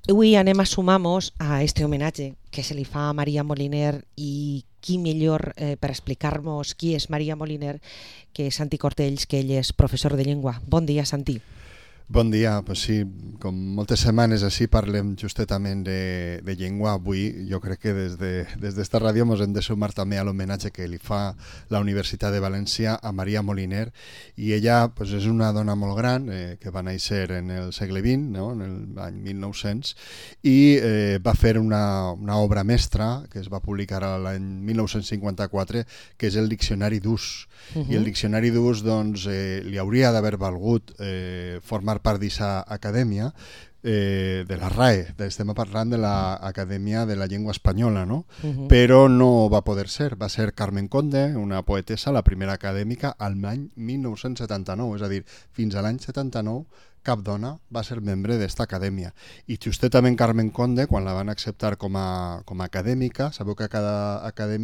Avui anem a sumar-nos a este homenatge que se li fa a Maria Moliner i qui millor per explicar-nos qui és Maria Moliner que Santi Cortells, que ell és professor de llengua. Bon dia, Santi. Bon dia, pues sí, com moltes setmanes així parlem justament de llengua, avui jo crec que des d'esta ràdio ens hem de sumar també a l'homenatge que li fa la Universitat de València a Maria Moliner, i ella pues, és una dona molt gran que va néixer en el segle XX, no? En l'any 1900, i va fer una obra mestra que es va publicar l'any 1954, que és el Diccionari d'Ús. I el Diccionari d'Ús doncs, li hauria d'haver valgut formar part d'aquesta acadèmia de la RAE, estem parlant de l'Acadèmia de la Llengua Espanyola, no? Però no va poder ser, va ser Carmen Conde, una poetessa, la primera acadèmica al l'any 1979, és a dir, fins a l'any 79 cap dona va ser membre d'esta acadèmia. I justament Carmen Conde, quan la van acceptar com a acadèmica, sabeu que a cada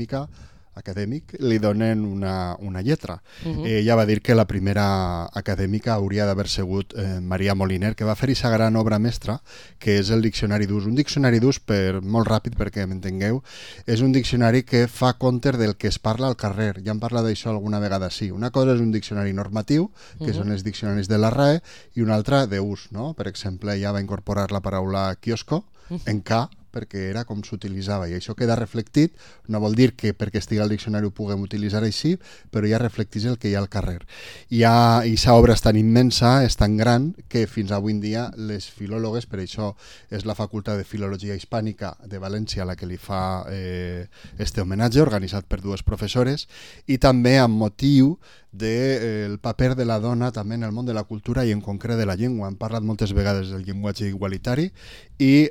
acadèmic li donen una lletra. Ella va dir que la primera acadèmica hauria d'haver sigut Maria Moliner, que va fer aquesta gran obra mestra, que és el Diccionari d'Ús. Un diccionari d'ús, molt ràpid perquè m'entengueu, és un diccionari que fa compte del que es parla al carrer. Ja hem parlat d'això alguna vegada, sí. Una cosa és un diccionari normatiu, que són els diccionaris de la RAE, i una altra d'ús, no? Per exemple, ella va incorporar la paraula quiosco en K, perquè era com s'utilitzava, i això queda reflectit. No vol dir que perquè estigui al diccionari ho puguem utilitzar així, però ja reflecteix el que hi ha al carrer. I aquesta obra és tan immensa, és tan gran, que fins avui en dia les filòlogues, per això és la Facultat de Filologia Hispànica de València la que li fa este homenatge, organitzat per dues professores, i també amb motiu del paper de la dona també en el món de la cultura i en concret de la llengua. Hem parlat moltes vegades del llenguatge igualitari i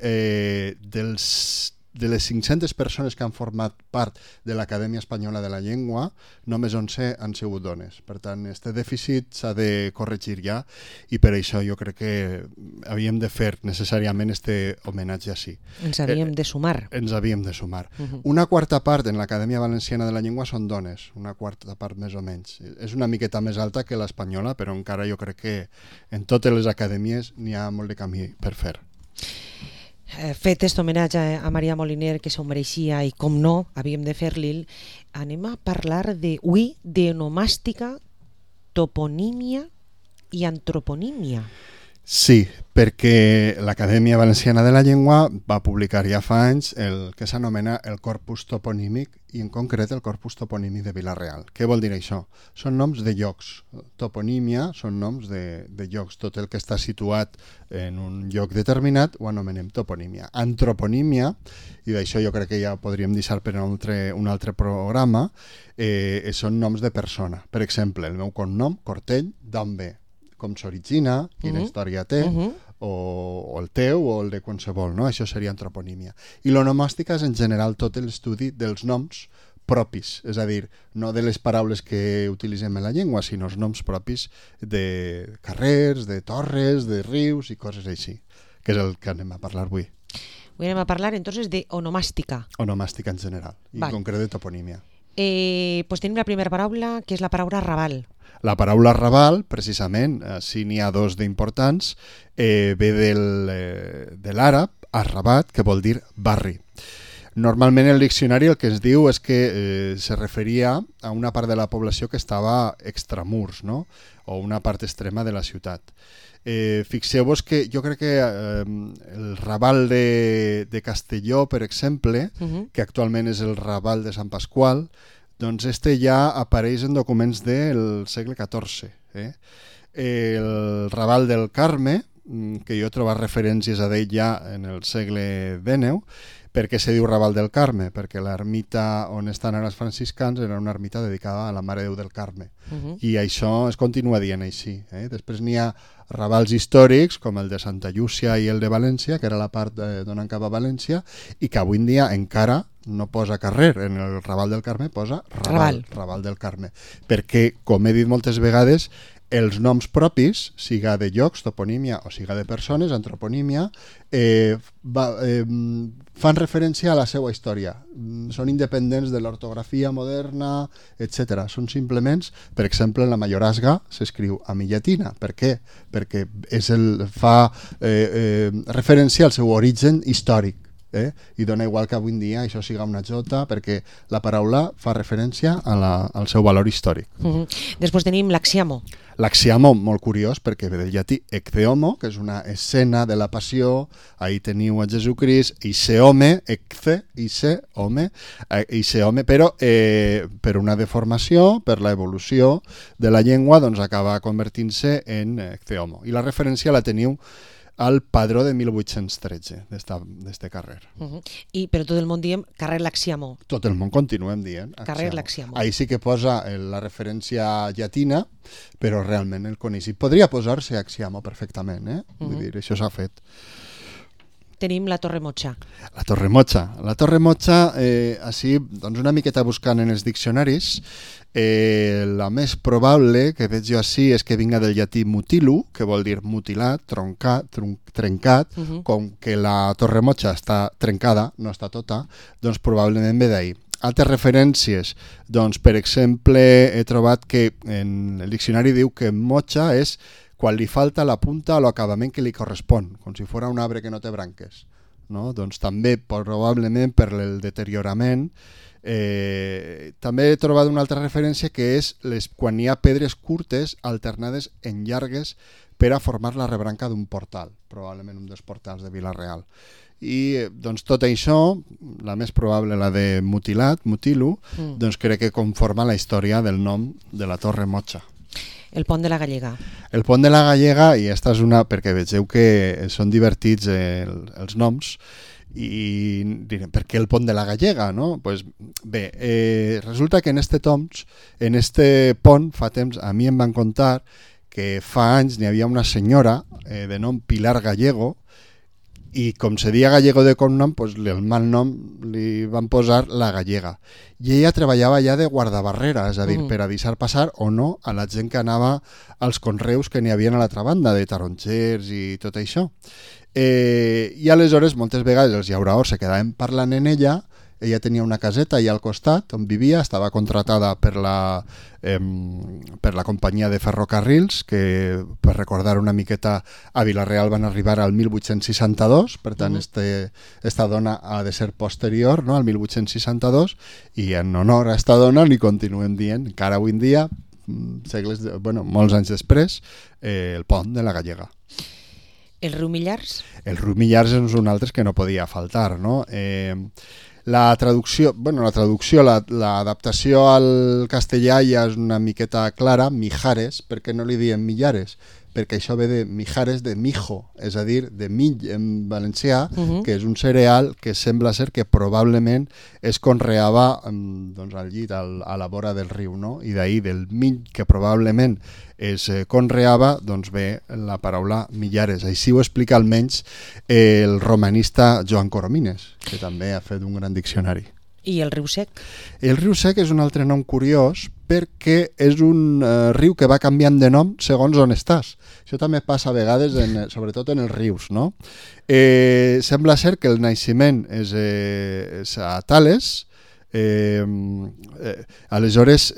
de les 500 persones que han format part de l'Acadèmia Espanyola de la Llengua, només 11 han sigut dones. Per tant, este dèficit s'ha de corregir ja, i per això jo crec que havíem de fer necessàriament este homenatge així. Ens havíem de sumar. Ens havíem de sumar. Una quarta part en l'Acadèmia Valenciana de la Llengua són dones, una quarta part més o menys. És una miqueta més alta que l'espanyola, però encara jo crec que en totes les acadèmies n'hi ha molt de camí per fer. Fet aquest homenatge a Maria Moliner, que s'ho mereixia i com no, havíem de fer-li, anem a parlar avui d'onomàstica, toponímia i antroponímia. Sí, perquè l'Acadèmia Valenciana de la Llengua va publicar ja fa anys el que s'anomena el corpus toponímic, i en concret el corpus toponímic de Vila-real. Què vol dir això? Són noms de llocs. Toponímia són noms de llocs. Tot el que està situat en un lloc determinat ho anomenem toponímia. Antroponímia, i d'això jo crec que ja podríem deixar per un altre programa, són noms de persona. Per exemple, el meu cognom, Cortell, d'on ve? Com s'origina, quina història té, o el teu o el de qualsevol, no? Això seria antroponímia. I l'onomàstica és en general tot l'estudi dels noms propis, és a dir, no de les paraules que utilitzem en la llengua, sinó els noms propis de carrers, de torres, de rius i coses així, que és el que anem a parlar avui. Avui anem a parlar entonces de onomàstica. Onomàstica en general, i en concret de toponímia. Pues tenim la primera paraula, que és la paraula raval. La paraula raval, precisament, si n'hi ha dos d'importants, ve de l'àrab, arrabat, que vol dir barri. Normalment el diccionari el que ens diu és que se referia a una part de la població que estava extramurs, no? O una part extrema de la ciutat. Fixeu-vos que jo crec que el Raval de Castelló, per exemple, que actualment és el Raval de Sant Pasqual, doncs este ja apareix en documents del segle XIV. El Raval del Carme, que jo he trobat referències a d'ell ja en el segle XIX. Per què se diu Raval del Carme? Perquè l'ermita on estan ara els franciscans era una ermita dedicada a la Mare de Déu del Carme. I això es continua dient així. Després n'hi ha ravals històrics, com el de Santa Llúcia i el de València, que era la part donant cap a València, i que avui en dia encara no posa carrer. En el Raval del Carme posa Raval del Carme. Perquè, com he dit moltes vegades, els noms propis, siga de llocs, toponímia, o siga de persones, antroponímia, fan referència a la seva història. Són independents de l'ortografia moderna, etc. Són simplement, per exemple, la Mayorazga s'escriu a mi llatina. Per què? Perquè fa referència al seu origen històric. I dona igual que avui en dia això siga una jota, perquè la paraula fa referència al seu valor històric. Després tenim l'axiamo. L'axiamo, molt curiós, perquè ve del llatí ecce-homo, que és una escena de la passió. Ahí teniu a Jesucrist, ise home, però per una deformació, per la evolució de la llengua, doncs acaba convertint-se en ecce-homo. I la referència la teniu al padró de 1813 d'este carrer. Però tot el món diem carrer l'axiamo. Tot el món continuem dient carrer l'axiamo. Ahí sí que posa la referència llatina, però realment el coneix. I podria posar-se axiamo perfectament, vull dir, això s'ha fet. Tenim la Torre Mocha. La Torre Mocha. La Torre Mocha, així, doncs una miqueta buscant en els diccionaris, la més probable que veig jo així és que vinga del llatí mutilu, que vol dir mutilat, trencat, com que la Torre Mocha està trencada, no està tota, doncs probablement ve d'ahir. Altres referències, doncs per exemple he trobat que en el diccionari diu que mocha és quan li falta la punta a l'acabament que li correspon, com si fos un arbre que no té branques. No? Doncs també probablement per el deteriorament. També he trobat una altra referència que és quan hi ha pedres curtes alternades en llargues per a formar la rebranca d'un portal, probablement un dels portals de Vila-real. I doncs tot això, la més probable, la de mutilat, mutilu, doncs crec que conforma la història del nom de la Torre Mocha. El pont de la Gallega. El pont de la Gallega, i esta és una, perquè vegeu que són divertits els noms, i direm, per què el pont de la Gallega, no? Pues bé, resulta que en este pont, fa temps, a mi em van contar que fa anys n'hi havia una senyora de nom Pilar Gallego, i com se dia gallego de cognom, pues el mal nom li van posar la Gallega. I ella treballava ja de guardabarrera, és a dir, per a deixar passar o no a la gent que anava als conreus que n'hi havia a l'altra banda, de tarongers i tot això. I aleshores, moltes vegades els llauraors se quedaven parlant en ella. Ella tenia una caseta allà al costat on vivia, estava contratada per la companyia de ferrocarrils, que per recordar una miqueta a Vila-real van arribar al 1862, per tant esta dona ha de ser posterior, no, al 1862, i en honor a esta dona li continuem dient, encara avui en dia, molts anys després, el pont de la Gallega. El riu Millars? El riu Millars és un altre que no podia faltar, no? La traducció, l'adaptació al castellà ja és una miqueta clara, Mijares. Per què no li diem Millares? Perquè això ve de Mijares, de mijo, és a dir, de mill en valencià, que és un cereal que sembla ser que probablement es conreava doncs, al llit, a la vora del riu, no? I d'ahir del mill que probablement es conreava, doncs ve la paraula Millares. Així ho explica almenys el romanista Joan Coromines, que també ha fet un gran diccionari. I el riu Sec? El riu Sec és un altre nom curiós perquè és un riu que va canviant de nom segons on estàs. Això també passa a vegades, sobretot en els rius, no? Sembla ser que el naixement és a Tales, aleshores,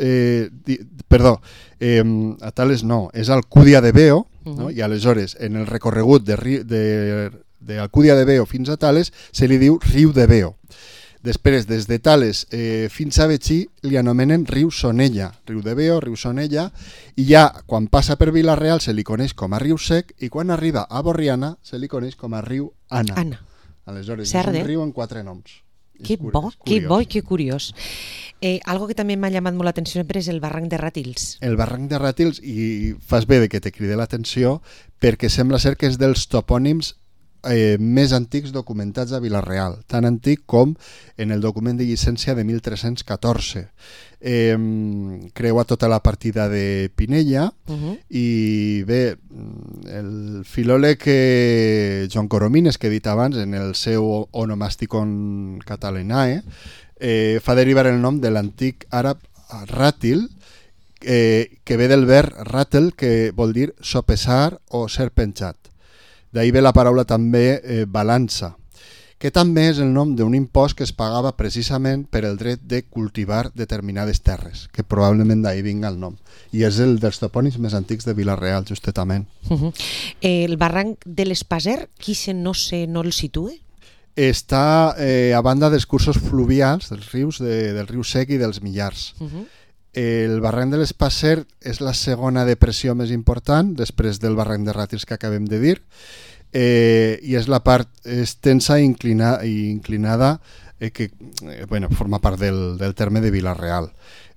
a Tales no, és a Alcúdia de Veo, no? I aleshores en el recorregut d'Alcúdia de Veo fins a Tales se li diu riu de Veo. Després, des de Tales fins a Betxí, li anomenen riu Sonella, riu de Veo, riu Sonella, i ja quan passa per Vila-real se li coneix com a riu Sec, i quan arriba a Borriana se li coneix com a riu Anna. Aleshores, és un riu en 4 noms. Que bo i que curiós. Algo que també m'ha llamat molt l'atenció sempre és el barranc de Ràtils. El barranc de Ràtils, i fas bé que te cride l'atenció, perquè sembla ser que és dels topònims més antics documentats a Vila-real, tan antic com en el document de llicència de 1314. Creua tota la partida de Pinella, i bé, el filòleg Joan Coromines, que he dit abans en el seu Onomasticon Catalanae, fa derivar el nom de l'antic àrab ràtil, que ve del verb rattle, que vol dir sopesar o ser penjat. D'ahí ve la paraula també balança, que també és el nom d'un impost que es pagava precisament per el dret de cultivar determinades terres, que probablement d'ahí vinga el nom. I és el dels topònims més antics de Vila-real, justament. El barranc de l'Espaser, qui no el situa? Està a banda dels cursos fluvials dels rius, del riu Sec i dels Millars. El barranc de l'Espaser és la segona depressió més important, després del barranc de Ràtils que acabem de dir, i és la part extensa i inclinada que forma part del terme de Vila-real.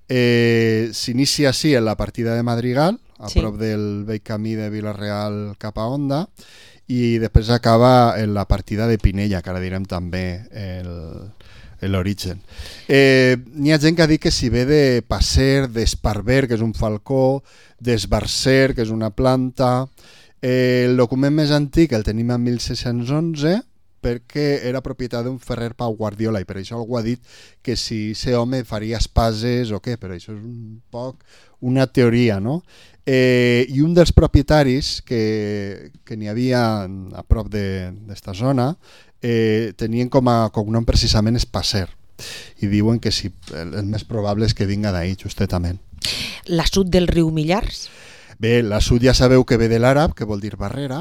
S'inicia així en la partida de Madrigal, a prop del vell camí de Vila-real cap a Onda, i després acaba en la partida de Pinella, que ara direm també l'origen. N'hi ha gent que ha dit que si ve de passer, d'esparver, que és un falcó, d'esbarcer, que és una planta. El document més antic el tenim en 1611 perquè era propietat d'un ferrer Pau Guardiola i per això algú ha dit que si ese home faria espases o què, però això és un poc una teoria, no? I un dels propietaris que n'hi havia a prop d'esta zona tenien com a cognom precisament Espaser i diuen que sí, el més probable és que vinga d'ahir justament. L'assut del riu Millars? Bé, l'assut ja sabeu que ve de l'àrab, que vol dir barrera.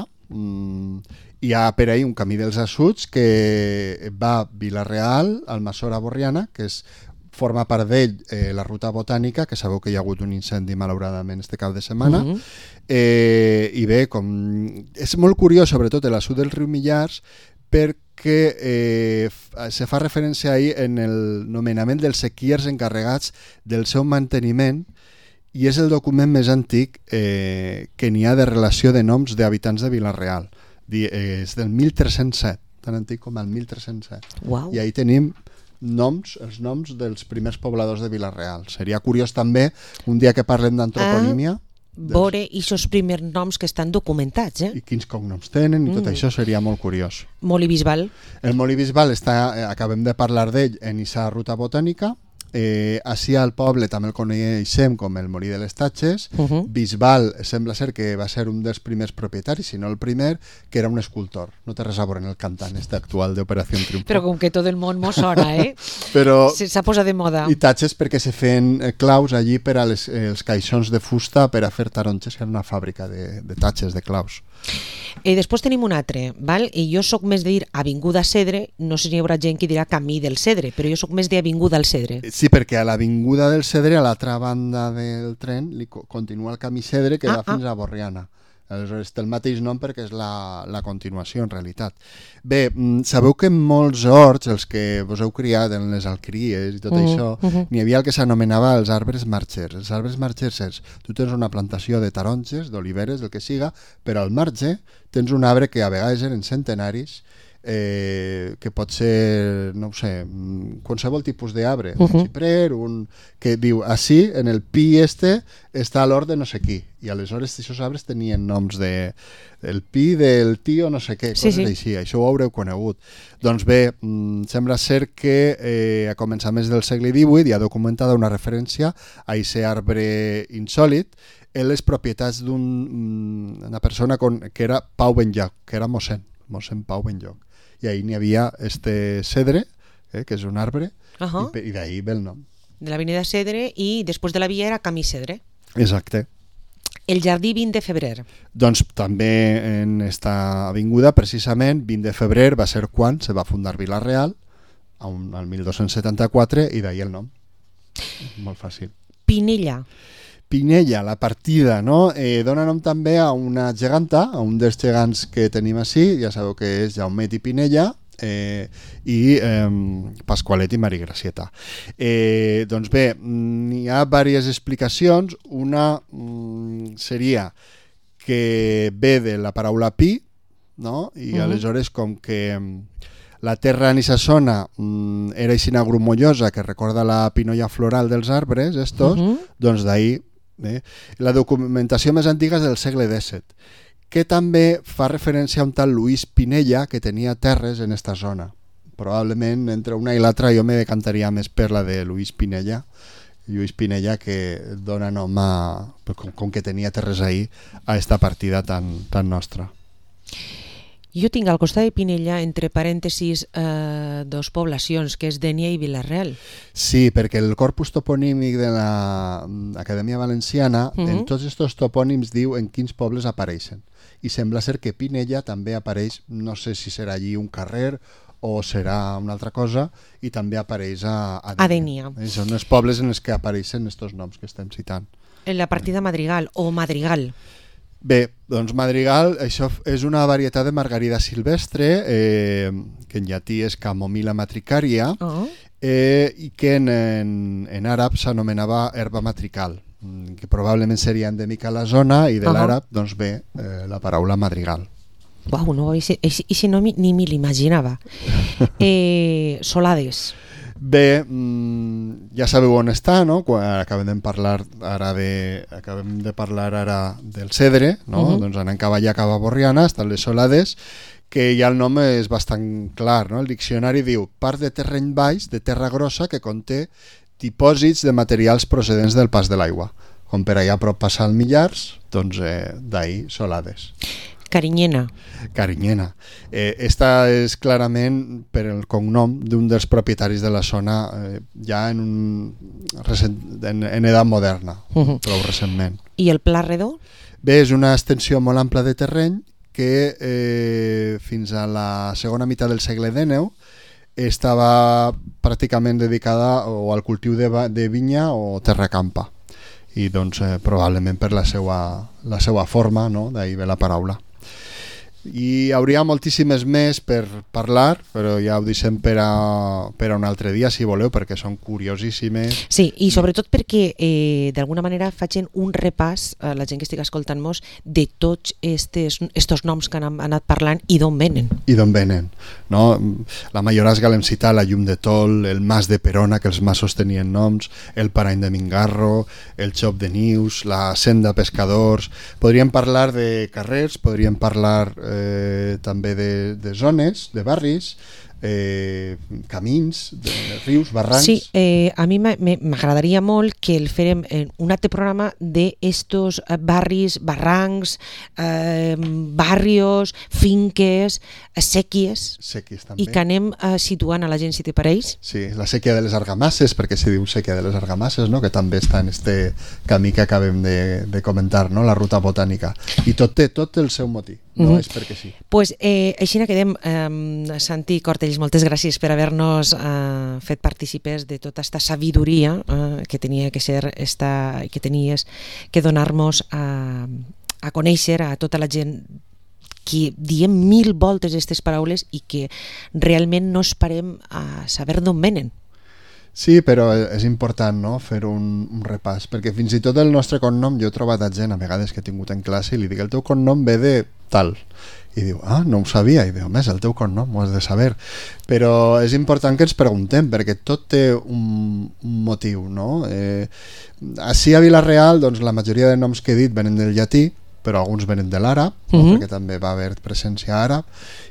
Hi ha per ahir un camí dels assuts que va a Vila-real, Almassora, Borriana, que forma part d'ell la ruta botànica, que sabeu que hi ha hagut un incendi malauradament este cap de setmana. I bé, és molt curiós, sobretot l'assut del riu Millars, perquè se fa referència ahir en el nomenament dels sequiers encarregats del seu manteniment i és el document més antic que n'hi ha de relació de noms d'habitants de Vila-real. És del 1307, tan antic com el 1307. Wow. I ahí tenim els noms dels primers pobladors de Vila-real. Seria curiós també, un dia que parlem d'antroponímia, veure aquests primers noms que estan documentats. I quins cognoms tenen, i tot això seria molt curiós. Molí Bisbal. El Molí Bisbal acabem de parlar d'ell en aquesta ruta botànica. Així al poble també el coneixem com el Molí de les Tatxes. Bisbal sembla ser que va ser un dels primers propietaris, si no el primer, que era un escultor. No té res a veure en el cantant actual d'Operació Triunfo. Però com que tot el món mos sona, Però s'ha posat de moda. I tatxes perquè se feien claus allí per als caixons de fusta per a fer taronges, que era una fàbrica de tatxes, de claus. Després tenim un altre, val? I jo sóc més de dir Avinguda Cedre, no sé si hi haurà gent que dirà Camí del Cedre, però jo sóc més d'Avinguda al Cedre. Sí, perquè a l'Avinguda del Cedre, a l'altra banda del tren, continua el camí Cedre que va fins a Borriana. Aleshores té el mateix nom perquè és la continuació en realitat. Bé, sabeu que en molts horts, els que vos heu criat en les alqueries i tot això, n'hi havia el que s'anomenava els arbres margers. Els arbres margers és, tu tens una plantació de taronges, d'oliveres, del que siga, però al marge tens un arbre que a vegades eren centenaris, que pot ser, no ho sé, qualsevol tipus d'arbre, un xiprer, que diu, així, en el pi està l'hort de no sé qui, i aleshores aquests arbres tenien noms del pi, del tio, no sé què, coses així, això ho haureu conegut. Doncs bé, sembla ser que a començaments del segle XVIII hi ha documentada una referència a aquest arbre insòlit en les propietats d'una persona que era Pau Benlloc, que era mossèn Pau Benlloc. I ahí n'hi havia este cedre, que és un arbre, i d'ahí ve el nom. De l'avinida Cedre, i després de la via era Camí Cedre. Exacte. El jardí 20 de febrer. Doncs també en esta avinguda, precisament, 20 de febrer va ser quan se va fundar Vila-real, al 1274, i d'ahí el nom. Molt fàcil. Pinella. Pinella, la partida, no? Dona nom també a una geganta, a un dels gegants que tenim així, ja sabeu que és Jaumet i Pinella, i Pasqualet i Marigracieta. Doncs bé, hi ha diverses explicacions. Una seria que ve de la paraula pi, no? I aleshores com que la terra en aquesta zona era aixina grumollosa que recorda la pinolla floral dels arbres, doncs d'ahir. La documentació més antiga és del segle XVII, que també fa referència a un tal Luis Pinella que tenia terres en esta zona. Probablement entre una i l'altra jo me decantaria més per la de Luis Pinella, Lluís Pinella, que dona nom com que tenia terres ahir, a esta partida tan nostra. Jo tinc al costat de Pinella, entre parèntesis, dos poblacions, que és Dénia i Vila-real. Sí, perquè el corpus toponímic de l'Acadèmia Valenciana, en tots aquests topònims diu en quins pobles apareixen. I sembla ser que Pinella també apareix, no sé si serà allí un carrer o serà una altra cosa, i també apareix a Dénia. Són els pobles en els que apareixen aquests noms que estem citant. En la partida Madrigal o Madrigal. Bé, doncs Madrigal, això és una varietat de margarida silvestre, que en llatí és Camomilla matricaria, i que en àrab s'anomenava herba matrical, que probablement seria endèmica a la zona, i de l'àrab doncs ve la paraula madrigal. Uau, no, ese nom ni me l'imaginava. Solades. Bé, ja sabeu on està, no? Acabem de parlar ara del Cedre, no? Doncs anant cap allà, cap a Borriana, estan les Solades, que ja el nom és bastant clar, no? El diccionari diu part de terreny baix, de terra grossa, que conté dipòsits de materials procedents del pas de l'aigua. Com per allà a prop passar el Millars, doncs d'ahir Solades. Carinyena. Esta és clarament per el cognom d'un dels propietaris de la zona, ja en edat moderna, prou recentment. I el Pla Redó? Bé, és una extensió molt ampla de terreny que fins a la segona meitat del segle XIX estava pràcticament dedicada o al cultiu de vinya o terracampa, i doncs probablement per la seva forma, no? D'ahir ve la paraula. I hi hauria moltíssimes més per parlar, però ja ho deixem per a un altre dia, si voleu, perquè són curiosíssimes. Sí, i sobretot perquè d'alguna manera facin un repàs a la gent que estigui escoltant-nos de tots estos noms que han anat parlant i d'on venen. No? La Mayorazga l'hem citat, la Llum de Tol, el Mas de Perona, que els masos tenien noms, el Parany de Mingarro, el Xop de Nius, la Senda Pescadors. Podríem parlar de carrers, podríem parlar també de zones, de barris, camins, de rius, barrancs. Sí, a mi m'agradaria molt que el fèrem un altre programa d'estos barris, barrancs, barrios, finques, sèquies, també. I que anem situant a la gent, si te pareix. Sí, la sèquia de les Argamasses, perquè se diu sèquia de les Argamasses, no? Que també està en este camí que acabem de comentar, no? La ruta botànica. I tot té el seu motiu, no és perquè sí. Pues així quedem, Santi Cortells, moltes gràcies per haver-nos fet partícipes de tota esta sabidoria que tenia que ser que tenies que donar-nos a conèixer a tota la gent que diem 1000 voltes aquestes paraules i que realment no esperem a saber d'on venen. Sí, però és important, no?, fer un repàs, perquè fins i tot el nostre cognom, jo he trobat a gent a vegades que he tingut en classe i li dic el teu cognom ve de tal, i diu, no ho sabia, i diu, home, és el teu cognom, ho has de saber, però és important que ens preguntem, perquè tot té un motiu, no? Així a Vila-real, doncs la majoria de noms que he dit venen del llatí, però alguns venen de l'àrab, perquè també va haver presència àrab,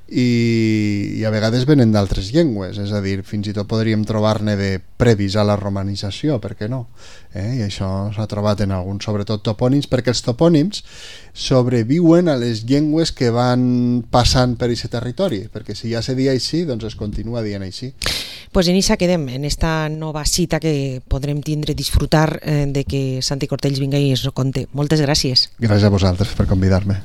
i a vegades venen d'altres llengües, és a dir, fins i tot podríem trobar-ne de previs a la romanització, per què no? I això s'ha trobat en alguns, sobretot topònims, perquè els topònims sobreviuen a les llengües que van passant per aquest territori, perquè si ja se dia així, doncs es continua dient així. Pues en això quedem, en esta nova cita que podrem tindre, disfrutar de que Santi Cortells vinga i ens ho conte. Moltes gràcies. Gràcies a vosaltres per convidar-me.